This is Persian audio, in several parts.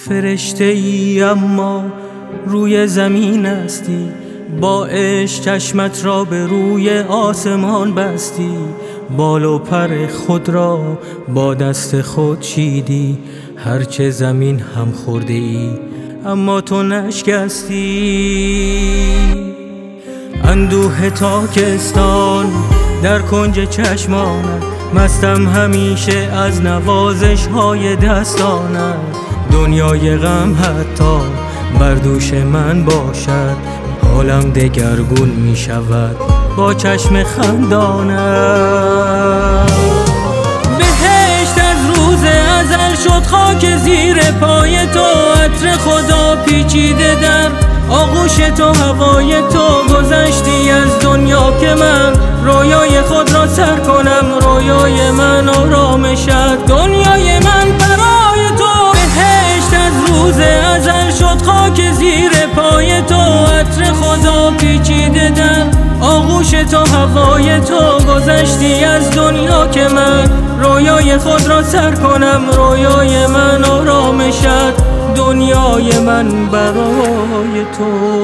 فرشته ای اما روی زمین هستی، با عشق چشمت را به روی آسمان بستی، بال و پر خود را با دست خود چیدی، هرچه زمین هم خورده ای اما تو نشکستی. اندوه تاکستان در کنج چشمانت، مستم همیشه از نوازش های دستانت. دنیای غم حتی بر دوش من باشد، حالم دگرگون می شود با چشم خندانت. بهشت از روز ازل شد خاک زیر پای تو، عطر خدا پیچیده در آغوش تو، هوای تو. گذشتی از دنیا که من رویای خود را سر کنم، رویای من آرامشت، دنیای من برای تو. بهشت از روز ازل شد خاک زیر پای تو، عطر خدا پیچیده در آغوش تو، هوای تو. گذشتی از دنیا که من رویای خود را سر کنم، رویای من آرامشت، دنیای من برای تو.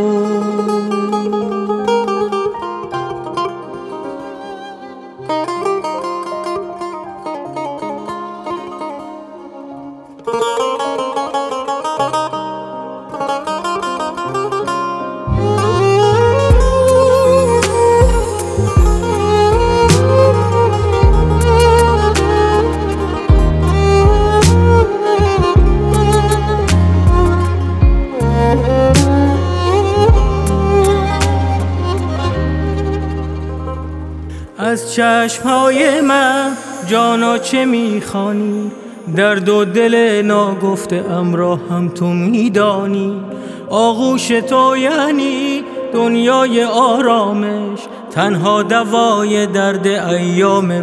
از چشمهای من جانا چه میخوانی؟ درد و دل ناگفته ام را هم تو میدانی. آغوش تو یعنی دنیای آرامش، تنها دوای درد ایام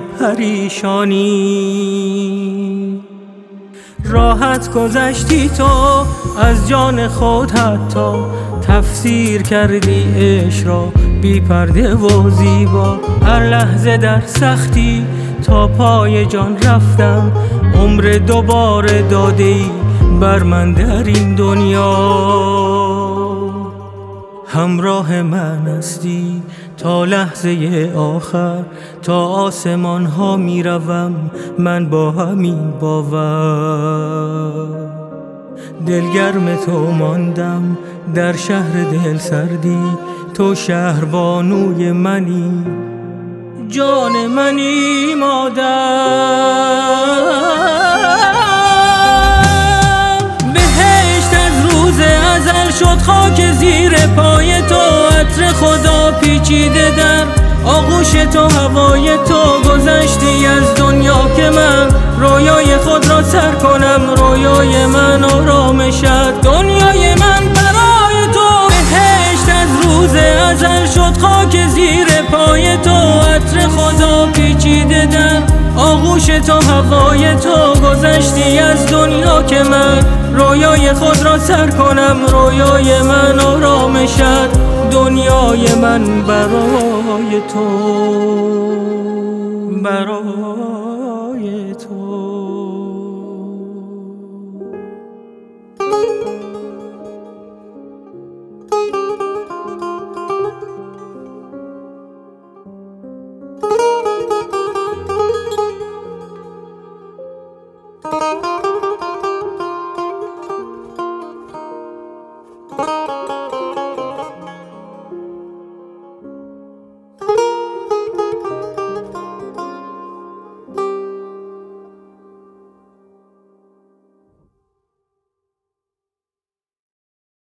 پریشانی. راحت گذشتی تو از جان خود، حتی تفسیر کردی عشق را بی پرده و زیبا. هر لحظه در سختی تا پای جان رفتم، عمر دوباره دادی بر من در این دنیا. همراه من هستی تا لحظه آخر، تا آسمان ها می روم من با همین باور. دلگرم تو ماندم در شهر دل سردی، تو شهر بانوی منی، جان منی مادر. بهشت از روز ازل شد خاک زیر پای تو، عطر خدا پیچیده در آغوش تو، هوای تو. گذشتی از دنیا که من رویای خود را سر کنم، رویای من آرامشت، دنیای من برای تو. بهشت از روز ازل شد خاک زیر پای تو، عطر خدا پیچیده در آغوش تو، هوای تو. گذشتی از دنیا که من رویای خود را سر کنم، رویای من آرامشت، دنیای من برای تو، برای تو.